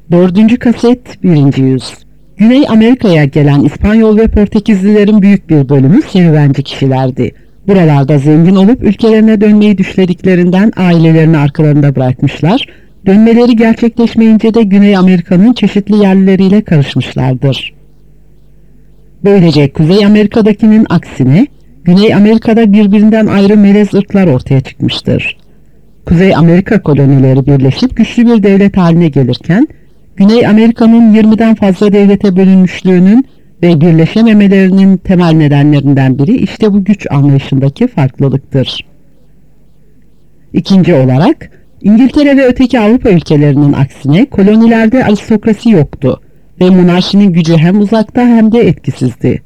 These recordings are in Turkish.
Dördüncü kaset, birinci yüz. Güney Amerika'ya gelen İspanyol ve Portekizlilerin büyük bir bölümü serüvenci kişilerdi. Buralarda zengin olup ülkelerine dönmeyi düşlediklerinden ailelerini arkalarında bırakmışlar, dönmeleri gerçekleşmeyince de Güney Amerika'nın çeşitli yerlileriyle karışmışlardır. Böylece Kuzey Amerika'dakinin aksine, Güney Amerika'da birbirinden ayrı melez ırklar ortaya çıkmıştır. Kuzey Amerika kolonileri birleşip güçlü bir devlet haline gelirken, Güney Amerika'nın 20'den fazla devlete bölünmüşlüğünün ve birleşememelerinin temel nedenlerinden biri işte bu güç anlayışındaki farklılıktır. İkinci olarak, İngiltere ve öteki Avrupa ülkelerinin aksine kolonilerde aristokrasi yoktu ve monarşinin gücü hem uzakta hem de etkisizdi.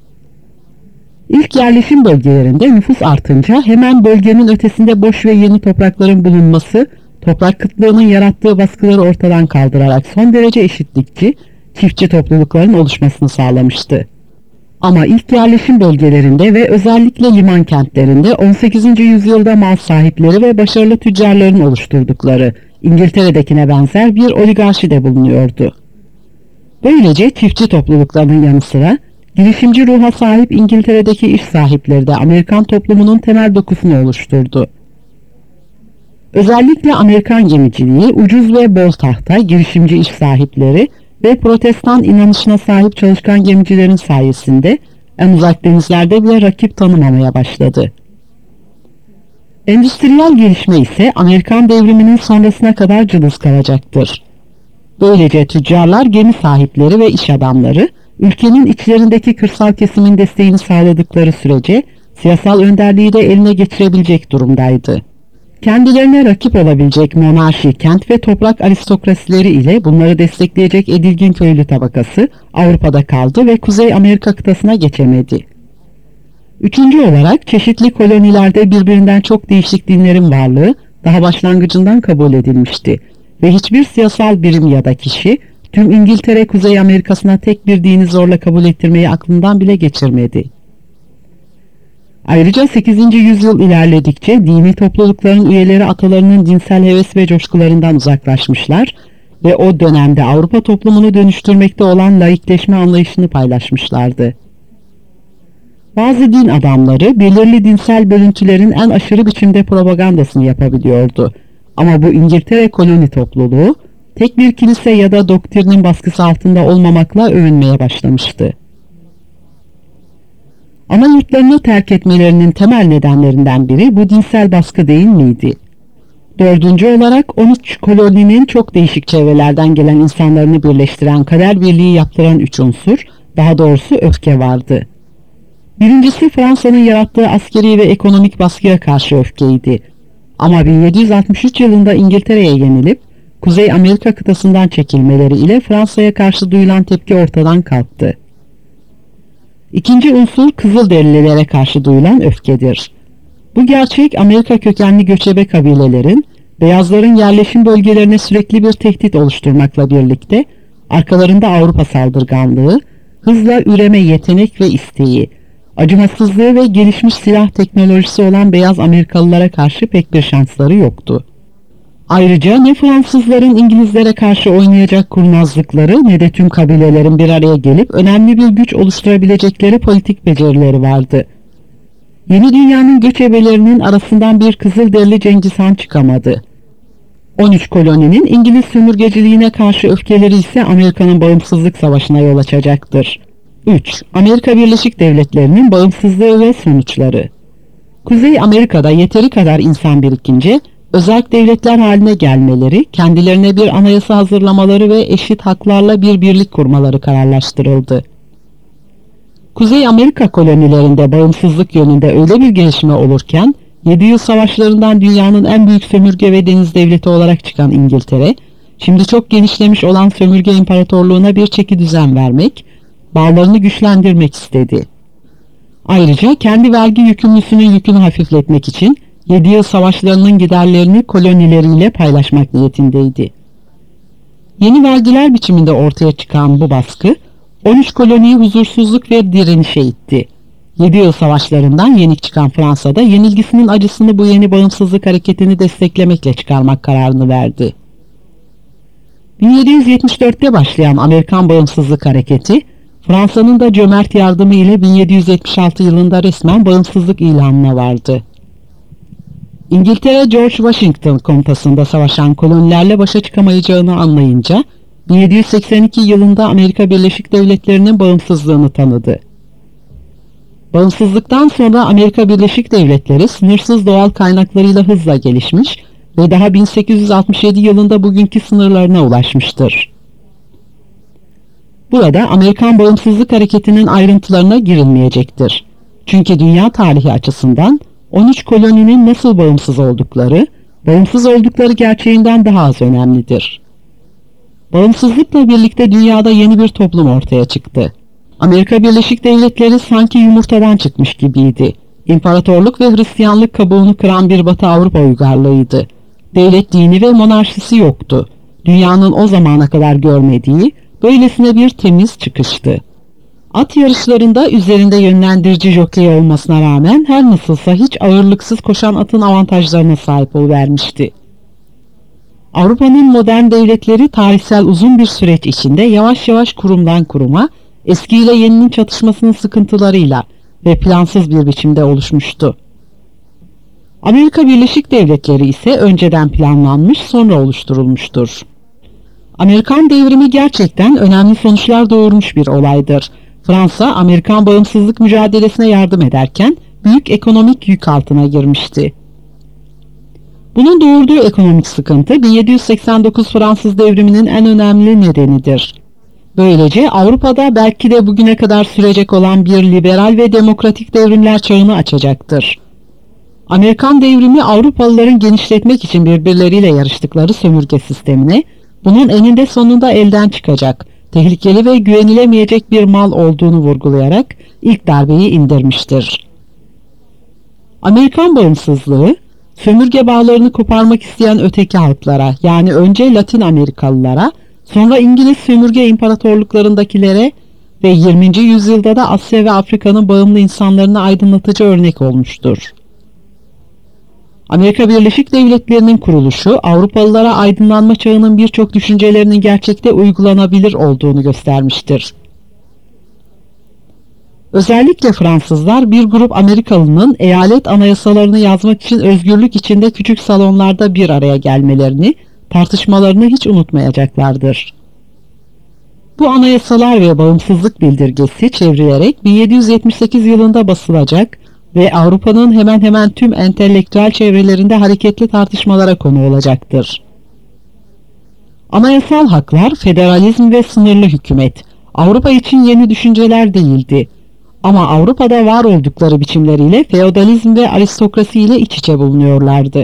İlk yerleşim bölgelerinde nüfus artınca hemen bölgenin ötesinde boş ve yeni toprakların bulunması, toprak kıtlığının yarattığı baskıları ortadan kaldırarak son derece eşitlikçi, çiftçi toplulukların oluşmasını sağlamıştı. Ama ilk yerleşim bölgelerinde ve özellikle liman kentlerinde 18. yüzyılda mal sahipleri ve başarılı tüccarların oluşturdukları İngiltere'dekine benzer bir oligarşi de bulunuyordu. Böylece çiftçi topluluklarının yanı sıra girişimci ruha sahip İngiltere'deki iş sahipleri de Amerikan toplumunun temel dokusunu oluşturdu. Özellikle Amerikan gemiciliği, ucuz ve bol tahta, girişimci iş sahipleri ve protestan inanışına sahip çalışkan gemicilerin sayesinde en uzak denizlerde bile rakip tanımamaya başladı. Endüstriyel gelişme ise Amerikan devriminin sonrasına kadar cılız kalacaktır. Böylece tüccarlar, gemi sahipleri ve iş adamları, ülkenin içlerindeki kırsal kesimin desteğini sağladıkları sürece siyasal önderliği de eline geçirebilecek durumdaydı. Kendilerine rakip olabilecek monarşi, kent ve toprak aristokrasileri ile bunları destekleyecek edilgin köylü tabakası Avrupa'da kaldı ve Kuzey Amerika kıtasına geçemedi. Üçüncü olarak çeşitli kolonilerde birbirinden çok değişik dinlerin varlığı daha başlangıcından kabul edilmişti ve hiçbir siyasal birim ya da kişi tüm İngiltere Kuzey Amerika'sına tek bir dini zorla kabul ettirmeyi aklından bile geçirmedi. Ayrıca 8. yüzyıl ilerledikçe dini toplulukların üyeleri atalarının dinsel heves ve coşkularından uzaklaşmışlar ve o dönemde Avrupa toplumunu dönüştürmekte olan laikleşme anlayışını paylaşmışlardı. Bazı din adamları belirli dinsel bölüntülerin en aşırı biçimde propagandasını yapabiliyordu. Ama bu İngiltere koloni topluluğu tek bir kilise ya da doktrinin baskısı altında olmamakla övünmeye başlamıştı. Ana yurtlarını terk etmelerinin temel nedenlerinden biri bu dinsel baskı değil miydi? Dördüncü olarak 13 koloninin çok değişik çevrelerden gelen insanlarını birleştiren kader birliği yaptıran üç unsur, daha doğrusu öfke vardı. Birincisi Fransa'nın yarattığı askeri ve ekonomik baskıya karşı öfkeydi. Ama 1763 yılında İngiltere'ye yenilip Kuzey Amerika kıtasından çekilmeleri ile Fransa'ya karşı duyulan tepki ortadan kalktı. İkinci unsur Kızılderililere karşı duyulan öfkedir. Bu gerçek Amerika kökenli göçebe kabilelerin beyazların yerleşim bölgelerine sürekli bir tehdit oluşturmakla birlikte arkalarında Avrupa saldırganlığı, hızla üreme yetenek ve isteği, acımasızlığı ve gelişmiş silah teknolojisi olan beyaz Amerikalılara karşı pek bir şansları yoktu. Ayrıca ne Fransızların İngilizlere karşı oynayacak kurnazlıkları ne de tüm kabilelerin bir araya gelip önemli bir güç oluşturabilecekleri politik becerileri vardı. Yeni dünyanın göçebelerinin arasından bir Kızılderili Cengiz Han çıkamadı. 13 koloninin İngiliz sömürgeciliğine karşı öfkeleri ise Amerika'nın bağımsızlık savaşına yol açacaktır. 3. Amerika Birleşik Devletleri'nin bağımsızlığı ve sonuçları. Kuzey Amerika'da yeteri kadar insan birikince özerk devletler haline gelmeleri, kendilerine bir anayasa hazırlamaları ve eşit haklarla bir birlik kurmaları kararlaştırıldı. Kuzey Amerika kolonilerinde bağımsızlık yönünde öyle bir gelişme olurken, 7 yıl savaşlarından dünyanın en büyük sömürge ve deniz devleti olarak çıkan İngiltere, şimdi çok genişlemiş olan sömürge imparatorluğuna bir çekidüzen vermek, bağlarını güçlendirmek istedi. Ayrıca kendi vergi yükümlüsünün yükünü hafifletmek için 7 yıl savaşlarının giderlerini kolonileriyle paylaşmak niyetindeydi. Yeni vergiler biçiminde ortaya çıkan bu baskı, 13 koloniyi huzursuzluk ve direnişe itti. 7 yıl savaşlarından yenik çıkan Fransa'da yenilgisinin acısını bu yeni bağımsızlık hareketini desteklemekle çıkarmak kararını verdi. 1774'te başlayan Amerikan Bağımsızlık Hareketi, Fransa'nın da cömert yardımı ile 1776 yılında resmen bağımsızlık ilanına vardı. İngiltere, George Washington komutasında savaşan kolonilerle başa çıkamayacağını anlayınca, 1782 yılında Amerika Birleşik Devletleri'nin bağımsızlığını tanıdı. Bağımsızlıktan sonra Amerika Birleşik Devletleri sınırsız doğal kaynaklarıyla hızla gelişmiş ve daha 1867 yılında bugünkü sınırlarına ulaşmıştır. Burada Amerikan Bağımsızlık Hareketi'nin ayrıntılarına girilmeyecektir. Çünkü dünya tarihi açısından 13 koloninin nasıl bağımsız oldukları gerçeğinden daha az önemlidir. Bağımsızlıkla birlikte dünyada yeni bir toplum ortaya çıktı. Amerika Birleşik Devletleri sanki yumurtadan çıkmış gibiydi. İmparatorluk ve Hristiyanlık kabuğunu kıran bir Batı Avrupa uygarlığıydı. Devlet dini ve monarşisi yoktu. Dünyanın o zamana kadar görmediği böylesine bir temiz çıkıştı. At yarışlarında üzerinde yönlendirici jokey olmasına rağmen her nasılsa hiç ağırlıksız koşan atın avantajlarına sahip oluvermişti. Avrupa'nın modern devletleri tarihsel uzun bir süreç içinde yavaş yavaş kurumdan kuruma, eskiyle yeninin çatışmasının sıkıntılarıyla ve plansız bir biçimde oluşmuştu. Amerika Birleşik Devletleri ise önceden planlanmış, sonra oluşturulmuştur. Amerikan devrimi gerçekten önemli sonuçlar doğurmuş bir olaydır. Fransa, Amerikan bağımsızlık mücadelesine yardım ederken büyük ekonomik yük altına girmişti. Bunun doğurduğu ekonomik sıkıntı 1789 Fransız devriminin en önemli nedenidir. Böylece Avrupa'da belki de bugüne kadar sürecek olan bir liberal ve demokratik devrimler çağını açacaktır. Amerikan devrimi Avrupalıların genişletmek için birbirleriyle yarıştıkları sömürge sistemini, bunun eninde sonunda elden çıkacak, tehlikeli ve güvenilemeyecek bir mal olduğunu vurgulayarak ilk darbeyi indirmiştir. Amerikan bağımsızlığı, sömürge bağlarını koparmak isteyen öteki halklara, yani önce Latin Amerikalılara, sonra İngiliz sömürge imparatorluklarındakilere ve 20. yüzyılda da Asya ve Afrika'nın bağımlı insanlarına aydınlatıcı örnek olmuştur. Amerika Birleşik Devletleri'nin kuruluşu, Avrupalılara aydınlanma çağının birçok düşüncelerinin gerçekte uygulanabilir olduğunu göstermiştir. Özellikle Fransızlar bir grup Amerikalının eyalet anayasalarını yazmak için özgürlük içinde küçük salonlarda bir araya gelmelerini, tartışmalarını hiç unutmayacaklardır. Bu anayasalar ve bağımsızlık bildirgesi çevrilerek 1778 yılında basılacak ve Avrupa'nın hemen hemen tüm entelektüel çevrelerinde hareketli tartışmalara konu olacaktır. Anayasal haklar, federalizm ve sınırlı hükümet, Avrupa için yeni düşünceler değildi. Ama Avrupa'da var oldukları biçimleriyle feodalizm ve aristokrasi ile iç içe bulunuyorlardı.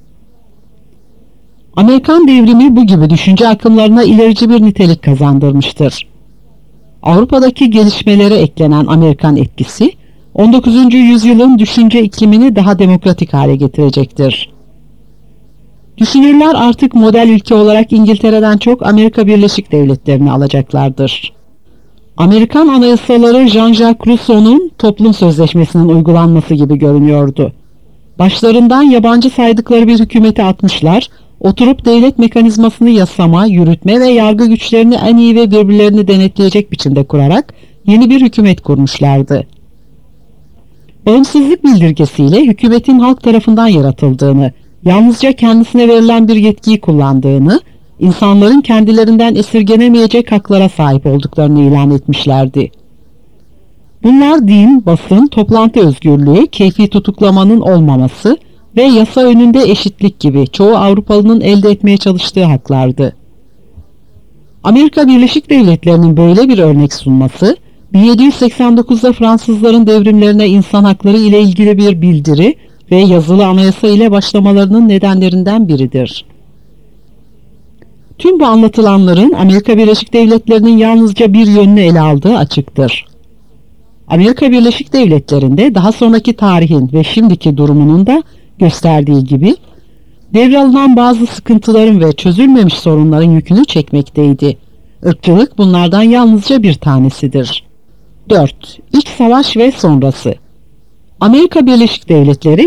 Amerikan devrimi bu gibi düşünce akımlarına ilerici bir nitelik kazandırmıştır. Avrupa'daki gelişmelere eklenen Amerikan etkisi, 19. yüzyılın düşünce iklimini daha demokratik hale getirecektir. Düşünürler artık model ülke olarak İngiltere'den çok Amerika Birleşik Devletleri'ni alacaklardır. Amerikan anayasaları Jean-Jacques Rousseau'nun toplum sözleşmesinin uygulanması gibi görünüyordu. Başlarından yabancı saydıkları bir hükümeti atmışlar, oturup devlet mekanizmasını yasama, yürütme ve yargı güçlerini en iyi ve birbirlerini denetleyecek biçimde kurarak yeni bir hükümet kurmuşlardı. Bağımsızlık bildirgesiyle hükümetin halk tarafından yaratıldığını, yalnızca kendisine verilen bir yetkiyi kullandığını, insanların kendilerinden esirgenemeyecek haklara sahip olduklarını ilan etmişlerdi. Bunlar din, basın, toplantı özgürlüğü, keyfi tutuklamanın olmaması ve yasa önünde eşitlik gibi çoğu Avrupalının elde etmeye çalıştığı haklardı. Amerika Birleşik Devletleri'nin böyle bir örnek sunması, 1789'da Fransızların devrimlerine insan hakları ile ilgili bir bildiri ve yazılı anayasa ile başlamalarının nedenlerinden biridir. Tüm bu anlatılanların Amerika Birleşik Devletleri'nin yalnızca bir yönünü ele aldığı açıktır. Amerika Birleşik Devletleri'nde daha sonraki tarihin ve şimdiki durumunun da gösterdiği gibi devralınan bazı sıkıntıların ve çözülmemiş sorunların yükünü çekmekteydi. Irkçılık bunlardan yalnızca bir tanesidir. 4. İç savaş ve sonrası. Amerika Birleşik Devletleri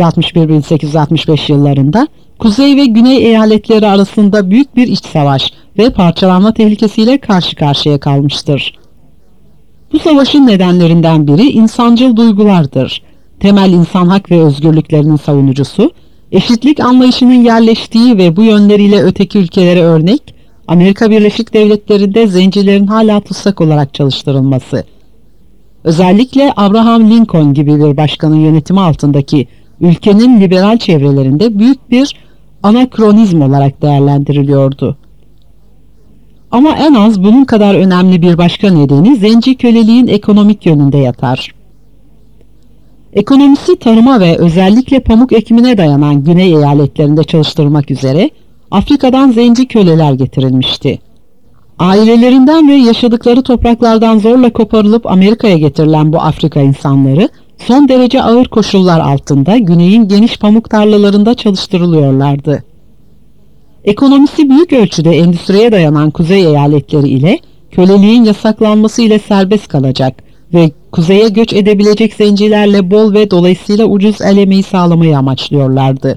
1861-1865 yıllarında Kuzey ve Güney eyaletleri arasında büyük bir iç savaş ve parçalanma tehlikesiyle karşı karşıya kalmıştır. Bu savaşın nedenlerinden biri insancıl duygulardır. Temel insan hak ve özgürlüklerinin savunucusu, eşitlik anlayışının yerleştiği ve bu yönleriyle öteki ülkelere örnek, Amerika Birleşik Devletleri'nde zencilerin hala tutsak olarak çalıştırılması. Özellikle Abraham Lincoln gibi bir başkanın yönetimi altındaki ülkenin liberal çevrelerinde büyük bir anakronizm olarak değerlendiriliyordu. Ama en az bunun kadar önemli bir başka nedeni zenci köleliğin ekonomik yönünde yatar. Ekonomisi tarıma ve özellikle pamuk ekimine dayanan güney eyaletlerinde çalıştırılmak üzere Afrika'dan zenci köleler getirilmişti. Ailelerinden ve yaşadıkları topraklardan zorla koparılıp Amerika'ya getirilen bu Afrika insanları son derece ağır koşullar altında güneyin geniş pamuk tarlalarında çalıştırılıyorlardı. Ekonomisi büyük ölçüde endüstriye dayanan kuzey eyaletleri ile köleliğin yasaklanması ile serbest kalacak ve kuzeye göç edebilecek zencilerle bol ve dolayısıyla ucuz el emeği sağlamayı amaçlıyorlardı.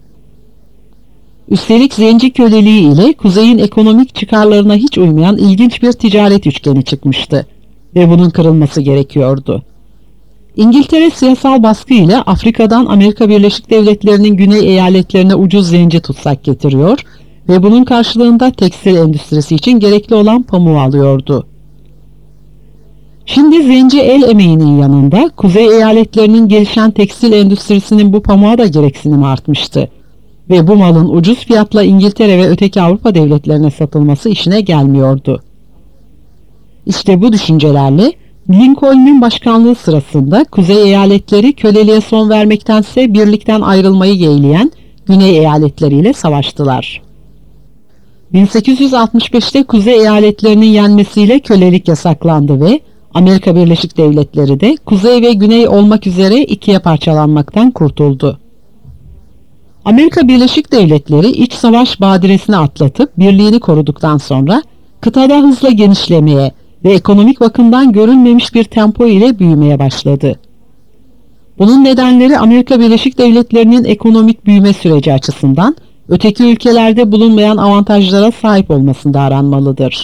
Üstelik zenci köleliği ile kuzeyin ekonomik çıkarlarına hiç uymayan ilginç bir ticaret üçgeni çıkmıştı ve bunun kırılması gerekiyordu. İngiltere siyasal baskı ile Afrika'dan Amerika Birleşik Devletleri'nin güney eyaletlerine ucuz zenci tutsak getiriyor ve bunun karşılığında tekstil endüstrisi için gerekli olan pamuğu alıyordu. Şimdi zenci el emeğinin yanında kuzey eyaletlerinin gelişen tekstil endüstrisinin bu pamuğa da gereksinimi artmıştı ve bu malın ucuz fiyatla İngiltere ve öteki Avrupa devletlerine satılması işine gelmiyordu. İşte bu düşüncelerle Lincoln'un başkanlığı sırasında kuzey eyaletleri köleliğe son vermektense birlikten ayrılmayı yeğleyen güney eyaletleriyle savaştılar. 1865'te kuzey eyaletlerinin yenmesiyle kölelik yasaklandı ve Amerika Birleşik Devletleri de kuzey ve güney olmak üzere ikiye parçalanmaktan kurtuldu. Amerika Birleşik Devletleri iç savaş badiresini atlatıp birliğini koruduktan sonra kıtada hızla genişlemeye ve ekonomik bakımdan görülmemiş bir tempo ile büyümeye başladı. Bunun nedenleri Amerika Birleşik Devletleri'nin ekonomik büyüme süreci açısından öteki ülkelerde bulunmayan avantajlara sahip olmasında aranmalıdır.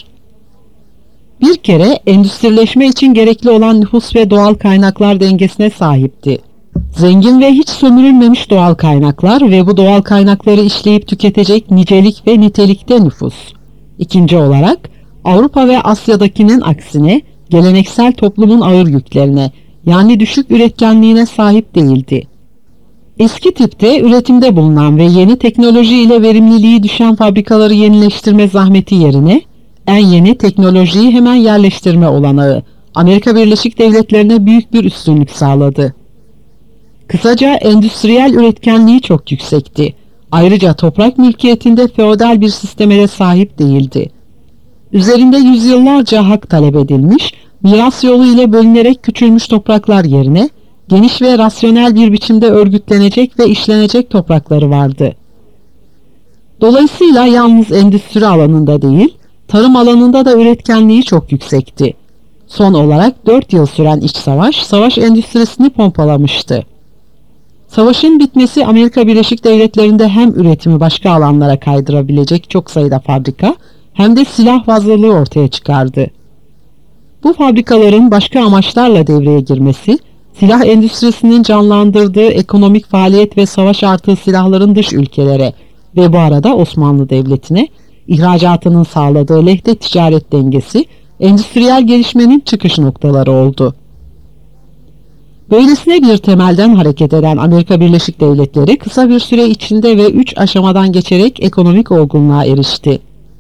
Bir kere endüstrileşme için gerekli olan nüfus ve doğal kaynaklar dengesine sahipti. Zengin ve hiç sömürülmemiş doğal kaynaklar ve bu doğal kaynakları işleyip tüketecek nicelik ve nitelikte nüfus. İkinci olarak Avrupa ve Asya'dakinin aksine geleneksel toplumun ağır yüklerine yani düşük üretkenliğine sahip değildi. Eski tipte üretimde bulunan ve yeni teknoloji ile verimliliği düşen fabrikaları yenileştirme zahmeti yerine en yeni teknolojiyi hemen yerleştirme olanağı Amerika Birleşik Devletleri'ne büyük bir üstünlük sağladı. Kısaca endüstriyel üretkenliği çok yüksekti. Ayrıca toprak mülkiyetinde feodal bir sisteme de sahip değildi. Üzerinde yüzyıllarca hak talep edilmiş, miras yolu ile bölünerek küçülmüş topraklar yerine geniş ve rasyonel bir biçimde örgütlenecek ve işlenecek toprakları vardı. Dolayısıyla yalnız endüstri alanında değil, tarım alanında da üretkenliği çok yüksekti. Son olarak 4 yıl süren iç savaş, savaş endüstrisini pompalamıştı. Savaşın bitmesi Amerika Birleşik Devletleri'nde hem üretimi başka alanlara kaydırabilecek çok sayıda fabrika hem de silah fazlalığı ortaya çıkardı. Bu fabrikaların başka amaçlarla devreye girmesi, silah endüstrisinin canlandırdığı ekonomik faaliyet ve savaş artığı silahların dış ülkelere ve bu arada Osmanlı Devleti'ne ihracatının sağladığı lehte ticaret dengesi, endüstriyel gelişmenin çıkış noktaları oldu. Böylesine bir temelden hareket eden Amerika Birleşik Devletleri kısa bir süre içinde ve 3 aşamadan geçerek ekonomik olgunluğa erişti.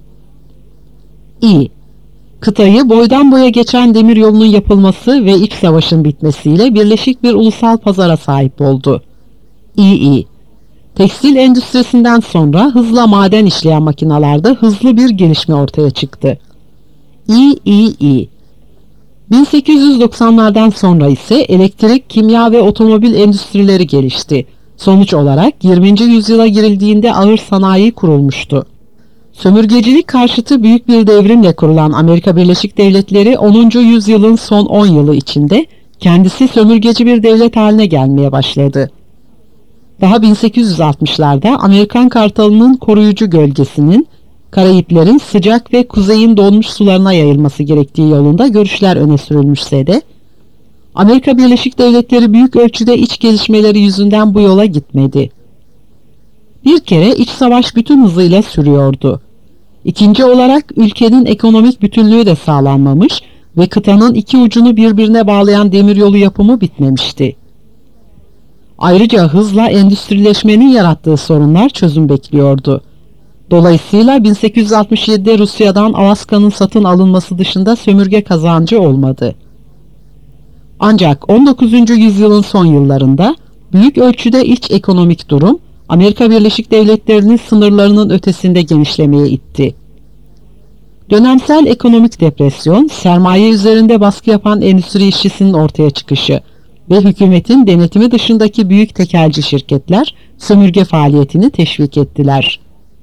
İ. Kıtayı boydan boya geçen demir yolunun yapılması ve iç savaşın bitmesiyle birleşik bir ulusal pazara sahip oldu. İ. Tekstil endüstrisinden sonra hızla maden işleyen makinalarda hızlı bir gelişme ortaya çıktı. İ. 1890'lardan sonra ise elektrik, kimya ve otomobil endüstrileri gelişti. Sonuç olarak 20. yüzyıla girildiğinde ağır sanayi kurulmuştu. Sömürgecilik karşıtı büyük bir devrimle kurulan Amerika Birleşik Devletleri 10. yüzyılın son 10 yılı içinde kendisi sömürgeci bir devlet haline gelmeye başladı. Daha 1860'larda Amerikan Kartalı'nın koruyucu gölgesinin Karayiplerin sıcak ve kuzeyin donmuş sularına yayılması gerektiği yolunda görüşler öne sürülmüşse de, Amerika Birleşik Devletleri büyük ölçüde iç gelişmeleri yüzünden bu yola gitmedi. Bir kere iç savaş bütün hızıyla sürüyordu. İkinci olarak ülkenin ekonomik bütünlüğü de sağlanmamış ve kıtanın iki ucunu birbirine bağlayan demiryolu yapımı bitmemişti. Ayrıca hızla endüstrileşmenin yarattığı sorunlar çözüm bekliyordu. Dolayısıyla 1867'de Rusya'dan Alaska'nın satın alınması dışında sömürge kazancı olmadı. Ancak 19. yüzyılın son yıllarında büyük ölçüde iç ekonomik durum Amerika Birleşik Devletleri'nin sınırlarının ötesinde genişlemeye itti. Dönemsel ekonomik depresyon, sermaye üzerinde baskı yapan endüstri işçisinin ortaya çıkışı ve hükümetin denetimi dışındaki büyük tekelci şirketler sömürge faaliyetini teşvik ettiler.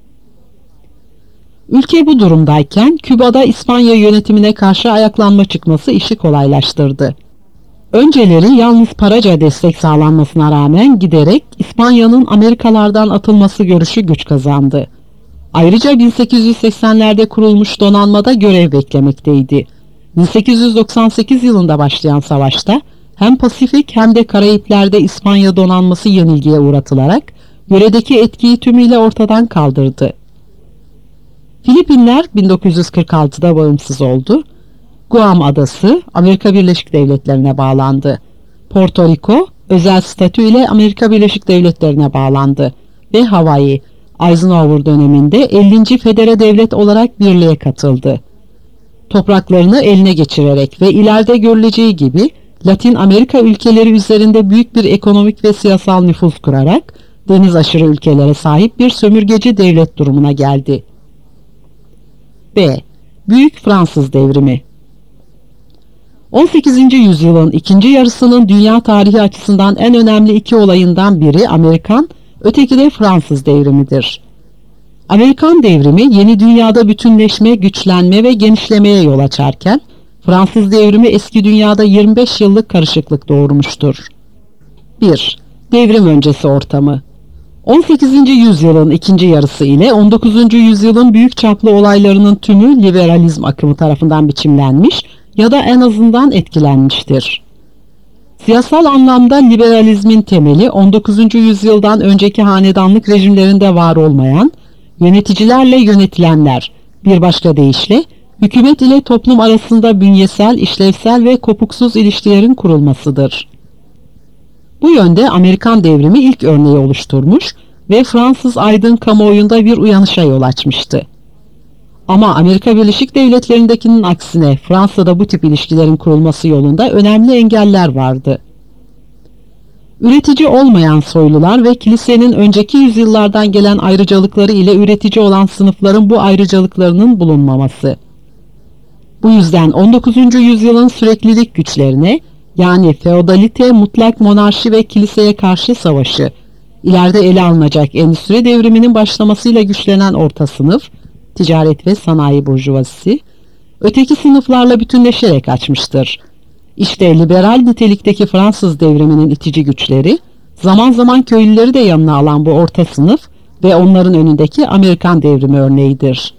Ülke bu durumdayken Küba'da İspanya yönetimine karşı ayaklanma çıkması işi kolaylaştırdı. Önceleri yalnız paraca destek sağlanmasına rağmen giderek İspanya'nın Amerikalardan atılması görüşü güç kazandı. Ayrıca 1880'lerde kurulmuş donanmada görev beklemekteydi. 1898 yılında başlayan savaşta hem Pasifik hem de Karayipler'de İspanya donanması yenilgiye uğratılarak yöredeki etkiyi tümüyle ortadan kaldırdı. Filipinler 1946'da bağımsız oldu. Guam adası Amerika Birleşik Devletleri'ne bağlandı. Porto Rico özel statü ile Amerika Birleşik Devletleri'ne bağlandı ve Hawaii Eisenhower döneminde 50. Federe Devlet olarak birliğe katıldı. Topraklarını eline geçirerek ve ileride görüleceği gibi Latin Amerika ülkeleri üzerinde büyük bir ekonomik ve siyasal nüfuz kurarak deniz aşırı ülkelere sahip bir sömürgeci devlet durumuna geldi. B. Büyük Fransız Devrimi. 18. yüzyılın ikinci yarısının dünya tarihi açısından en önemli iki olayından biri Amerikan, öteki de Fransız devrimidir. Amerikan devrimi yeni dünyada bütünleşme, güçlenme ve genişlemeye yol açarken, Fransız devrimi eski dünyada 25 yıllık karışıklık doğurmuştur. 1. Devrim öncesi ortamı. 18. yüzyılın ikinci yarısı ile 19. yüzyılın büyük çaplı olaylarının tümü liberalizm akımı tarafından biçimlenmiş ya da en azından etkilenmiştir. Siyasal anlamda liberalizmin temeli 19. yüzyıldan önceki hanedanlık rejimlerinde var olmayan, yöneticilerle yönetilenler, bir başka deyişle hükümet ile toplum arasında bünyesel, işlevsel ve kopuksuz ilişkilerin kurulmasıdır. Bu yönde Amerikan devrimi ilk örneği oluşturmuş ve Fransız aydın kamuoyunda bir uyanışa yol açmıştı. Ama Amerika Birleşik Devletleri'ndekinin aksine Fransa'da bu tip ilişkilerin kurulması yolunda önemli engeller vardı. Üretici olmayan soylular ve kilisenin önceki yüzyıllardan gelen ayrıcalıkları ile üretici olan sınıfların bu ayrıcalıklarının bulunmaması. Bu yüzden 19. yüzyılın süreklilik güçlerine, yani feodalite, mutlak monarşi ve kiliseye karşı savaşı, ileride ele alınacak endüstri devriminin başlamasıyla güçlenen orta sınıf, ticaret ve sanayi burjuvazisi, öteki sınıflarla bütünleşerek açmıştır. İşte liberal nitelikteki Fransız devriminin itici güçleri, zaman zaman köylüleri de yanına alan bu orta sınıf ve onların önündeki Amerikan devrimi örneğidir.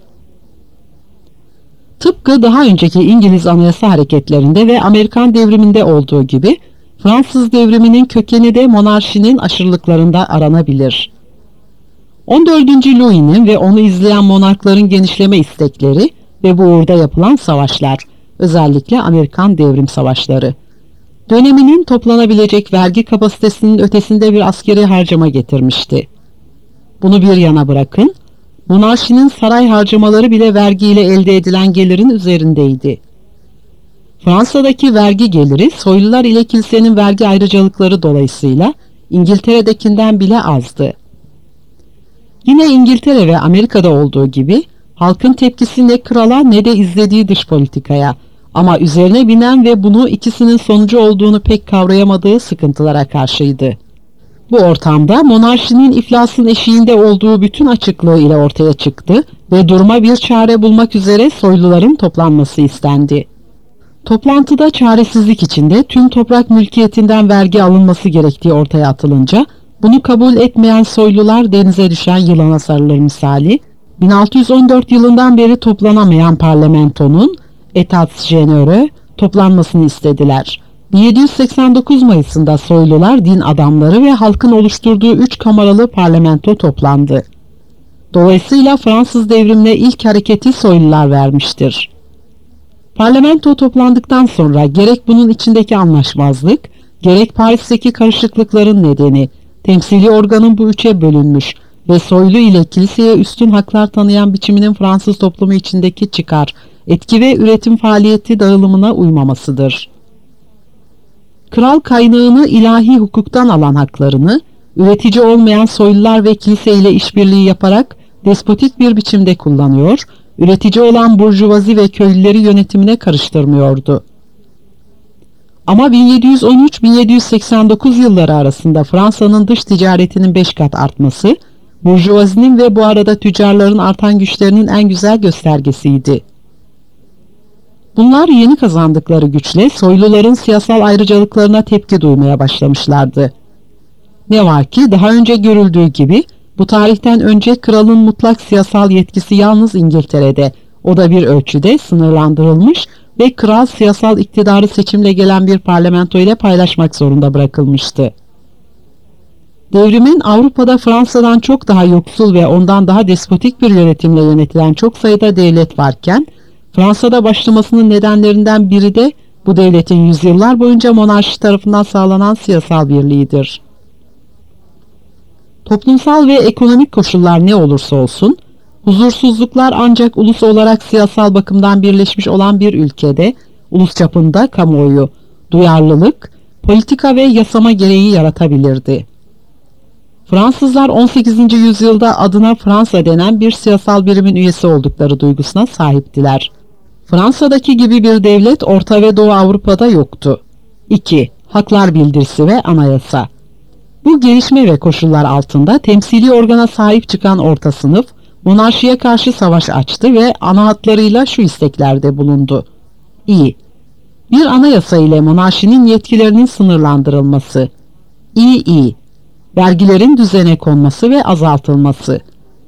Tıpkı daha önceki İngiliz anayasa hareketlerinde ve Amerikan devriminde olduğu gibi, Fransız devriminin kökeni de monarşinin aşırılıklarında aranabilir. 14. Louis'nin ve onu izleyen monarkların genişleme istekleri ve bu uğurda yapılan savaşlar, özellikle Amerikan devrim savaşları, döneminin toplanabilecek vergi kapasitesinin ötesinde bir askeri harcama getirmişti. Bunu bir yana bırakın, monarşinin saray harcamaları bile vergiyle elde edilen gelirin üzerindeydi. Fransa'daki vergi geliri soylular ile kilisenin vergi ayrıcalıkları dolayısıyla İngiltere'dekinden bile azdı. Yine İngiltere ve Amerika'da olduğu gibi halkın tepkisi ne krala ne de izlediği dış politikaya, ama üzerine binen ve bunu ikisinin sonucu olduğunu pek kavrayamadığı sıkıntılara karşıydı. Bu ortamda monarşinin iflasın eşiğinde olduğu bütün açıklığı ile ortaya çıktı ve duruma bir çare bulmak üzere soyluların toplanması istendi. Toplantıda çaresizlik içinde tüm toprak mülkiyetinden vergi alınması gerektiği ortaya atılınca, bunu kabul etmeyen soylular denize düşen yılana sarılır misali, 1614 yılından beri toplanamayan parlamentonun Etats Genereux toplanmasını istediler. 1789 Mayıs'ında soylular, din adamları ve halkın oluşturduğu 3 kameralı parlamento toplandı. Dolayısıyla Fransız devrimine ilk hareketi soylular vermiştir. Parlamento toplandıktan sonra gerek bunun içindeki anlaşmazlık, gerek Paris'teki karışıklıkların nedeni, temsili organın bu üçe bölünmüş ve soylu ile kiliseye üstün haklar tanıyan biçiminin Fransız toplumu içindeki çıkar, etki ve üretim faaliyeti dağılımına uymamasıdır. Kral kaynağını ilahi hukuktan alan haklarını, üretici olmayan soylular ve kilise ile işbirliği yaparak despotik bir biçimde kullanıyor, üretici olan burjuvazi ve köylüleri yönetimine karıştırmıyordu. Ama 1713-1789 yılları arasında Fransa'nın dış ticaretinin 5 kat artması, burjuvazinin ve bu arada tüccarların artan güçlerinin en güzel göstergesiydi. Bunlar yeni kazandıkları güçle soyluların siyasal ayrıcalıklarına tepki duymaya başlamışlardı. Ne var ki daha önce görüldüğü gibi bu tarihten önce kralın mutlak siyasal yetkisi yalnız İngiltere'de, o da bir ölçüde sınırlandırılmış ve kral siyasal iktidarı seçimle gelen bir parlamento ile paylaşmak zorunda bırakılmıştı. Devrimin Avrupa'da Fransa'dan çok daha yoksul ve ondan daha despotik bir yönetimle yönetilen çok sayıda devlet varken, Fransa'da başlamasının nedenlerinden biri de bu devletin yüzyıllar boyunca monarşi tarafından sağlanan siyasal birliğidir. Toplumsal ve ekonomik koşullar ne olursa olsun, huzursuzluklar ancak ulus olarak siyasal bakımdan birleşmiş olan bir ülkede, ulus çapında kamuoyu, duyarlılık, politika ve yasama gereği yaratabilirdi. Fransızlar 18. yüzyılda adına Fransa denen bir siyasal birimin üyesi oldukları duygusuna sahiptiler. Fransa'daki gibi bir devlet Orta ve Doğu Avrupa'da yoktu. 2. Haklar bildirisi ve anayasa. Bu gelişme ve koşullar altında temsili organa sahip çıkan orta sınıf, monarşiye karşı savaş açtı ve ana hatlarıyla şu isteklerde bulundu. Bir anayasa ile monarşinin yetkilerinin sınırlandırılması. Vergilerin düzene konması ve azaltılması.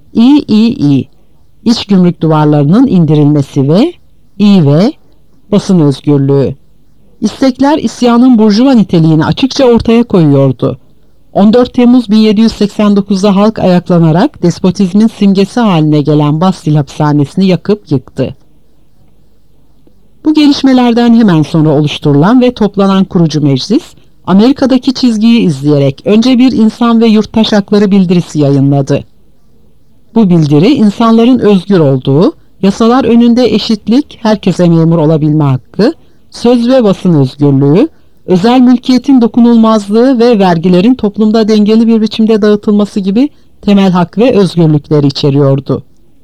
İç gümrük duvarlarının indirilmesi ve basın özgürlüğü. İstekler isyanın burjuva niteliğini açıkça ortaya koyuyordu. 14 Temmuz 1789'da halk ayaklanarak despotizmin simgesi haline gelen Bastille hapishanesini yakıp yıktı. Bu gelişmelerden hemen sonra oluşturulan ve toplanan kurucu meclis, Amerika'daki çizgiyi izleyerek önce bir insan ve yurttaş hakları bildirisi yayınladı. Bu bildiri insanların özgür olduğu, yasalar önünde eşitlik, herkese memur olabilme hakkı, söz ve basın özgürlüğü, özel mülkiyetin dokunulmazlığı ve vergilerin toplumda dengeli bir biçimde dağıtılması gibi temel hak ve özgürlükleri içeriyordu.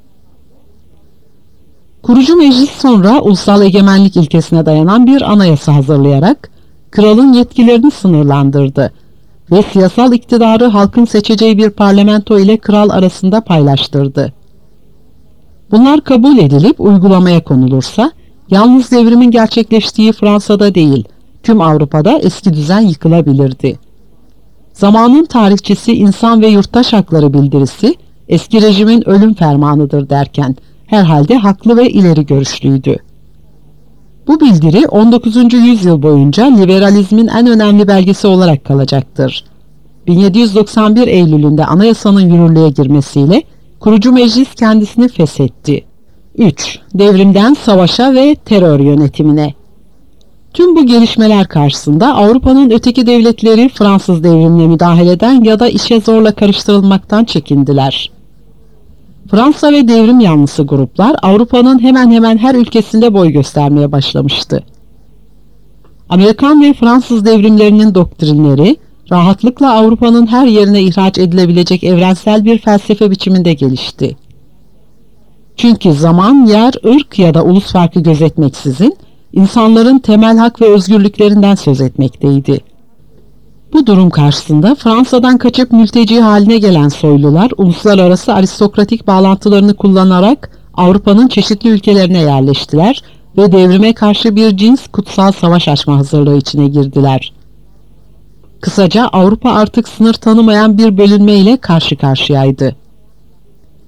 Kurucu meclis sonra ulusal egemenlik ilkesine dayanan bir anayasa hazırlayarak kralın yetkilerini sınırlandırdı ve siyasal iktidarı halkın seçeceği bir parlamento ile kral arasında paylaştırdı. Bunlar kabul edilip uygulamaya konulursa, yalnız devrimin gerçekleştiği Fransa'da değil, tüm Avrupa'da eski düzen yıkılabilirdi. Zamanın tarihçisi insan ve yurttaş hakları bildirisi, eski rejimin ölüm fermanıdır derken, herhalde haklı ve ileri görüşlüydü. Bu bildiri 19. yüzyıl boyunca liberalizmin en önemli belgesi olarak kalacaktır. 1791 Eylül'ünde anayasanın yürürlüğe girmesiyle kurucu meclis kendisini feshetti. 3. Devrimden savaşa ve terör yönetimine. Tüm bu gelişmeler karşısında Avrupa'nın öteki devletleri Fransız devrimine müdahaleden ya da işe zorla karıştırılmaktan çekindiler. Fransa ve devrim yanlısı gruplar Avrupa'nın hemen hemen her ülkesinde boy göstermeye başlamıştı. Amerikan ve Fransız devrimlerinin doktrinleri rahatlıkla Avrupa'nın her yerine ihraç edilebilecek evrensel bir felsefe biçiminde gelişti. Çünkü zaman, yer, ırk ya da ulus farkı gözetmeksizin insanların temel hak ve özgürlüklerinden söz etmekteydi. Bu durum karşısında Fransa'dan kaçıp mülteci haline gelen soylular uluslararası aristokratik bağlantılarını kullanarak Avrupa'nın çeşitli ülkelerine yerleştiler ve devrime karşı bir cins kutsal savaş açma hazırlığı içine girdiler. Kısaca Avrupa artık sınır tanımayan bir bölünme ile karşı karşıyaydı.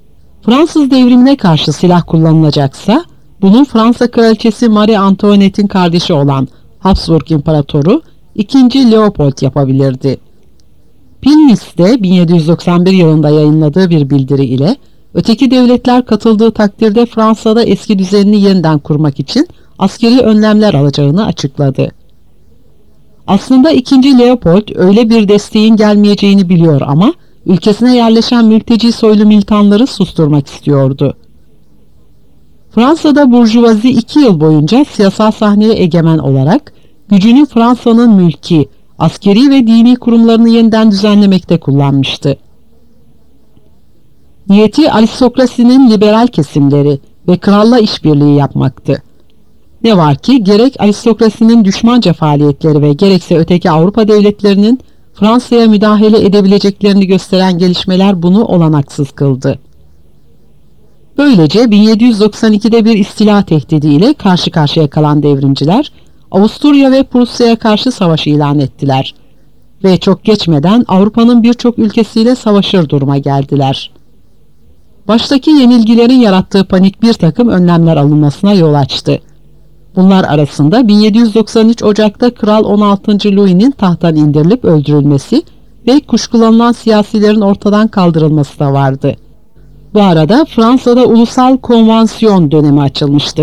Fransız devrimine karşı silah kullanılacaksa, bunu Fransa Kraliçesi Marie Antoinette'in kardeşi olan Habsburg İmparatoru II. Leopold yapabilirdi. Pinnis'te 1791 yılında yayınladığı bir bildiri ile öteki devletler katıldığı takdirde Fransa'da eski düzenini yeniden kurmak için askeri önlemler alacağını açıkladı. Aslında II. Leopold öyle bir desteğin gelmeyeceğini biliyor ama ülkesine yerleşen mülteci soylu militanları susturmak istiyordu. Fransa'da burjuvazi 2 yıl boyunca siyasal sahneye egemen olarak gücünü Fransa'nın mülki, askeri ve dini kurumlarını yeniden düzenlemekte kullanmıştı. Niyeti aristokrasinin liberal kesimleri ve kralla işbirliği yapmaktı. Ne var ki gerek aristokrasinin düşmanca faaliyetleri ve gerekse öteki Avrupa devletlerinin Fransa'ya müdahale edebileceklerini gösteren gelişmeler bunu olanaksız kıldı. Böylece 1792'de bir istila tehdidiyle karşı karşıya kalan devrimciler Avusturya ve Prusya'ya karşı savaş ilan ettiler ve çok geçmeden Avrupa'nın birçok ülkesiyle savaşır duruma geldiler. Baştaki yenilgilerin yarattığı panik bir takım önlemler alınmasına yol açtı. Bunlar arasında 1793 Ocak'ta Kral 16. Louis'nin tahttan indirilip öldürülmesi ve kuşkulanılan siyasilerin ortadan kaldırılması da vardı. Bu arada Fransa'da Ulusal Konvansiyon dönemi açılmıştı.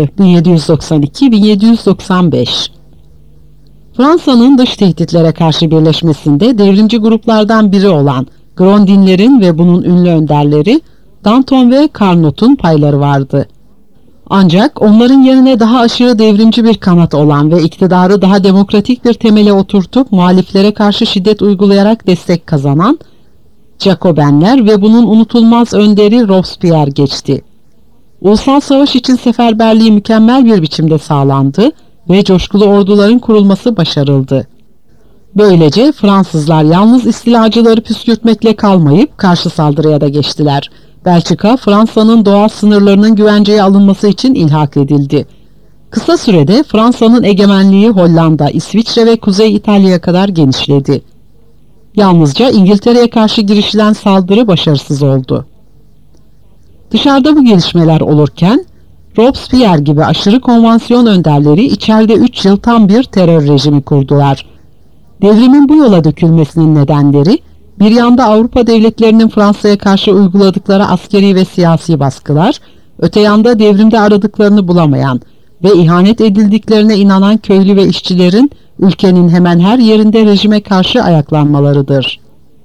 1792-1795. Fransa'nın dış tehditlere karşı birleşmesinde devrimci gruplardan biri olan Girondinlerin ve bunun ünlü önderleri Danton ve Carnot'un payları vardı. Ancak onların yerine daha aşırı devrimci bir kanat olan ve iktidarı daha demokratik bir temele oturtup muhaliflere karşı şiddet uygulayarak destek kazanan Jacobenler ve bunun unutulmaz önderi Robespierre geçti. Ulusal savaş için seferberliği mükemmel bir biçimde sağlandı ve coşkulu orduların kurulması başarıldı. Böylece Fransızlar yalnız istilacıları püskürtmekle kalmayıp karşı saldırıya da geçtiler. Belçika, Fransa'nın doğal sınırlarının güvenceye alınması için ilhak edildi. Kısa sürede Fransa'nın egemenliği Hollanda, İsviçre ve Kuzey İtalya'ya kadar genişledi. Yalnızca İngiltere'ye karşı girişilen saldırı başarısız oldu. Dışarıda bu gelişmeler olurken, Robespierre gibi aşırı konvansiyon önderleri içeride 3 yıl tam bir terör rejimi kurdular. Devrimin bu yola dökülmesinin nedenleri, bir yanda Avrupa devletlerinin Fransa'ya karşı uyguladıkları askeri ve siyasi baskılar, öte yanda devrimde aradıklarını bulamayan ve ihanet edildiklerine inanan köylü ve işçilerin ülkenin hemen her yerinde rejime karşı ayaklanmalarıdır.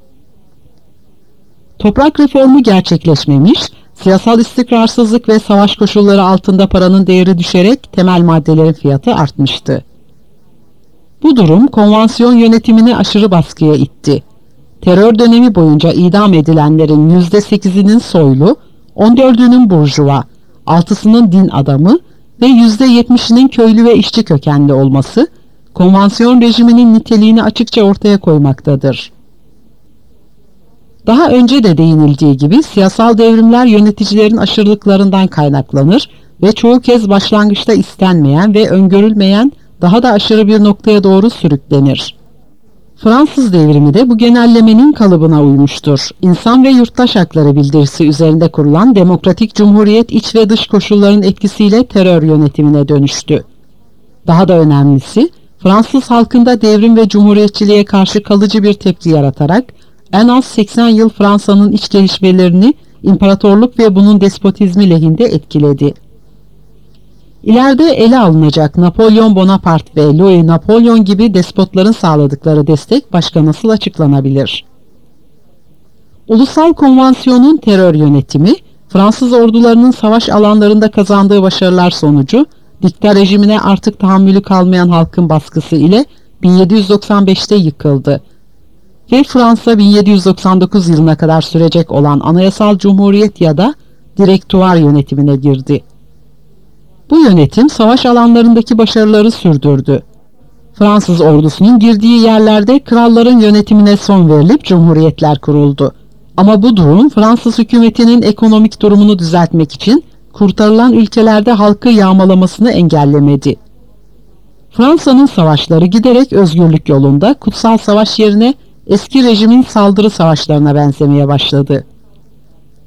Toprak reformu gerçekleşmemiş, siyasal istikrarsızlık ve savaş koşulları altında paranın değeri düşerek temel maddelerin fiyatı artmıştı. Bu durum konvansiyon yönetimini aşırı baskıya itti. Terör dönemi boyunca idam edilenlerin %8'inin soylu, 14'ünün burjuva, 6'sının din adamı ve %70'inin köylü ve işçi kökenli olması, konvansiyon rejiminin niteliğini açıkça ortaya koymaktadır. Daha önce de değinildiği gibi siyasal devrimler yöneticilerin aşırılıklarından kaynaklanır ve çoğu kez başlangıçta istenmeyen ve öngörülmeyen daha da aşırı bir noktaya doğru sürüklenir. Fransız devrimi de bu genellemenin kalıbına uymuştur. İnsan ve yurttaş hakları bildirisi üzerinde kurulan demokratik cumhuriyet iç ve dış koşulların etkisiyle terör yönetimine dönüştü. Daha da önemlisi, Fransız halkında devrim ve cumhuriyetçiliğe karşı kalıcı bir tepki yaratarak en az 80 yıl Fransa'nın iç gelişmelerini imparatorluk ve bunun despotizmi lehinde etkiledi. İleride ele alınacak Napolyon Bonaparte ve Louis Napolyon gibi despotların sağladıkları destek başka nasıl açıklanabilir? Ulusal Konvansiyon'un terör yönetimi, Fransız ordularının savaş alanlarında kazandığı başarılar sonucu, dikta rejimine artık tahammülü kalmayan halkın baskısı ile 1795'te yıkıldı. Ve Fransa 1799 yılına kadar sürecek olan anayasal cumhuriyet ya da direktuvar yönetimine girdi. Bu yönetim savaş alanlarındaki başarıları sürdürdü. Fransız ordusunun girdiği yerlerde kralların yönetimine son verilip cumhuriyetler kuruldu. Ama bu durum Fransız hükümetinin ekonomik durumunu düzeltmek için kurtarılan ülkelerde halkı yağmalamasını engellemedi. Fransa'nın savaşları giderek özgürlük yolunda kutsal savaş yerine eski rejimin saldırı savaşlarına benzemeye başladı.